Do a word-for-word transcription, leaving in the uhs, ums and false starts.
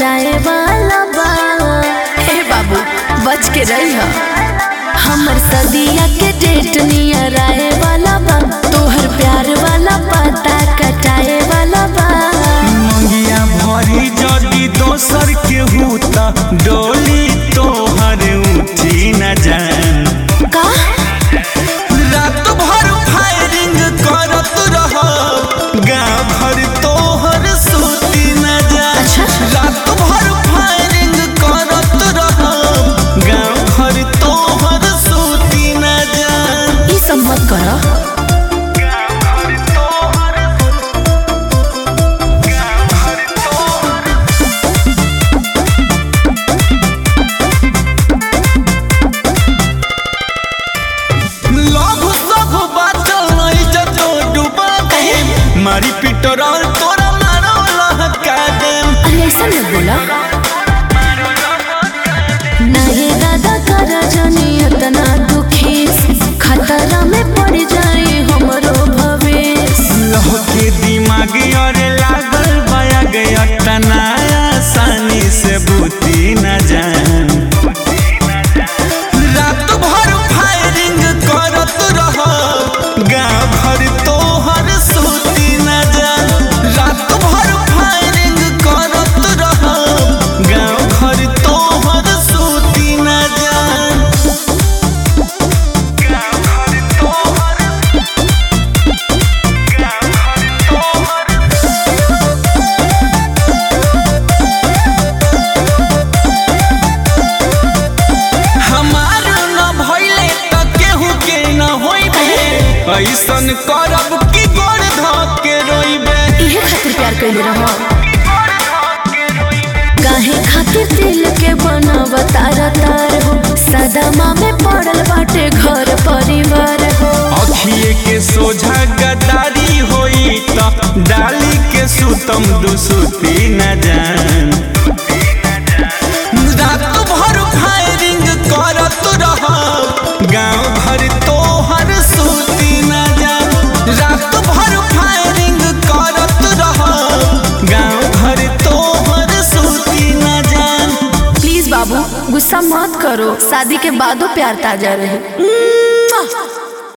जाए वाला बा। हे बाबू बच के रही हो, हमर सदिया के डेट नियर आए वाला बा। तोहर प्यार वाला पता कटाए वाला बा। मंगिया भरी जदी दोसर के हुता डोली तोहर उठी न जान का रात भर फायरिंग करत रह गाँव भर तोहर सूती न जान। अच्छा। रात भर फायरिंग करत रह गाँव भर तोहर सूती न जान। ई सब मत करो। मारी पिटरल तोरा मारो लहका देम। अरे ऐसा मत बोला नहीं दादा कर जानी इतना दुखी खतरा में पड़ जाए हमरो भविष्य। लह के दिमाग अरे लागल बया गया तनाया आसानी से बूती न जान। रात भर फायरिंग करत रह गाँव भर तोहर सूती न जान। रात भर फायरिंग करत रह गाँव भर तोहर सूती न जान। हमार न भइले त केहू के न होइबे। ऐसन करब कि गोड़ धक के रोइबे। इहे खातिर प्यार कैले रहो काहे खातिर दिल के बनावता तार हो। सदमा में पड़ल बाटे घर परिवार हो। अखिए के सोझा गदारी होई त डाली के सुतम दुसुती न जान। रात भर फायरिंग करत रह गाँव भर तोहर सूती न जान। रात भर फायरिंग करत रह गाँव भर तोहर सूती न जान। प्लीज बाबू गुस्सा मत करो, शादी के बादो प्यार ताजा रहे।